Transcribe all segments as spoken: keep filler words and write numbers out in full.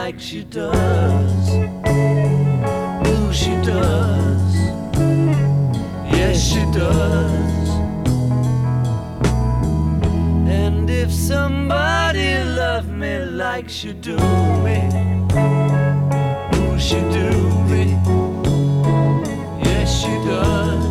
like she does. Ooh, she does. Yes, she does. And if somebody loved me like she do me, ooh, she do me. Yes, she does.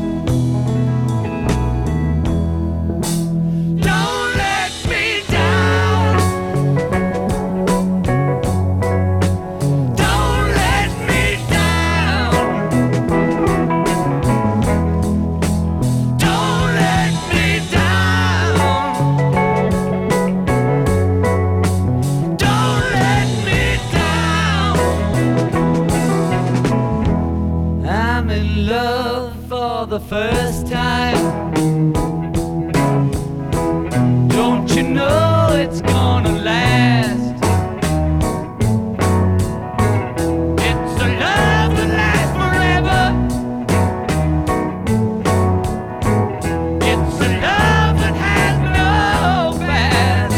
For the first time, don't you know it's gonna last? It's a love that lasts forever. It's a love that has no past.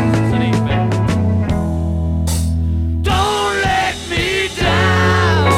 Don't let me down.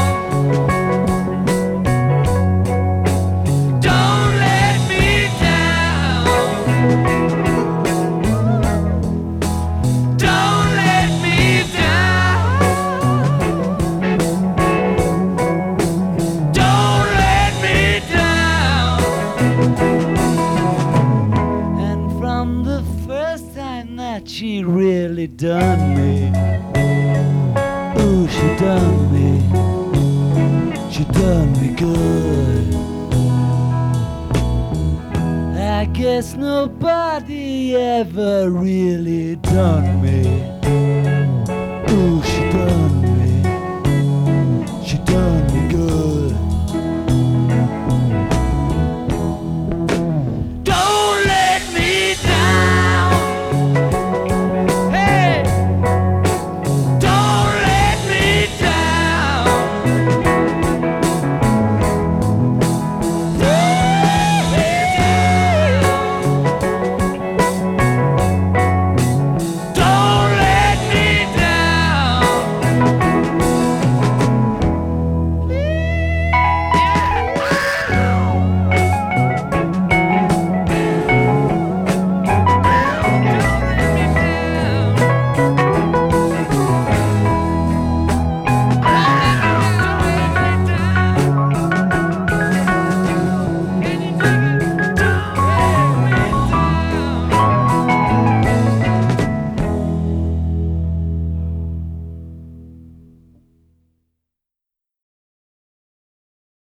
She really done me. Ooh, she done me. She done me good. I guess nobody ever really done me.